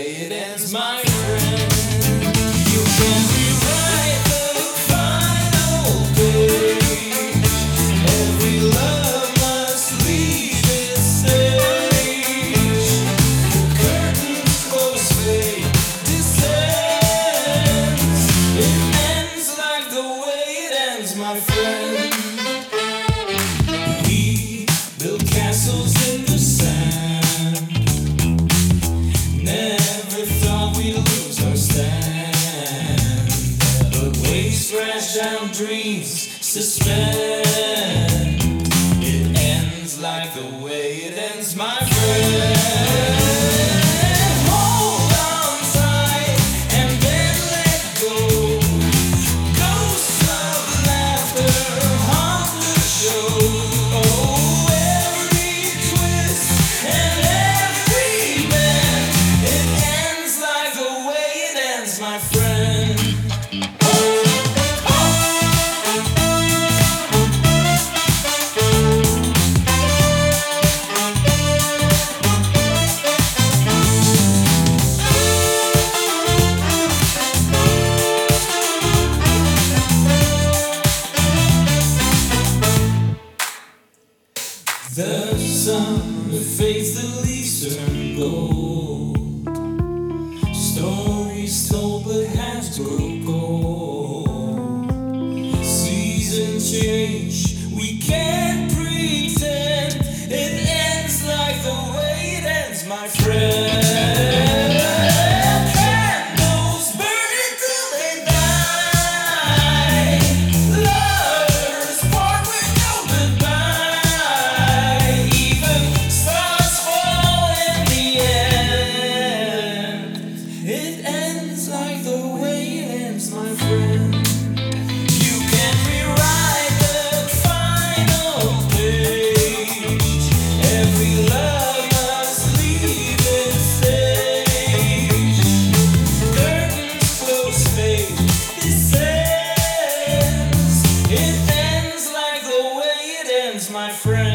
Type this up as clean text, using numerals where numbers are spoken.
it ends, my friend. You can rewrite the final page. Every love must leave its stage. Curtains close, fate descends. It ends like the way it ends, my friend. We build castles in the sand. Never thought we'd lose our stand. But waves crash down, dreams suspend. It ends like the way it ends, my friend. Hold on tight and then let go. Ghosts of laughter haunt the show. Oh, every twist and every bend. It ends like the way it ends, my friend. The summer fades, the leaves turn gold. Stories told but half grow cold. Seasons change, we can't pretend. It ends like the way it ends, my friend. Candles burning till they die. Lovers part with no goodbye. Even stars fall in the end. It ends like the way it ends, my friend. You can rewrite the final page. Every love must leave its stage. Curtains close, fate descends. It ends like the way it ends, my friend.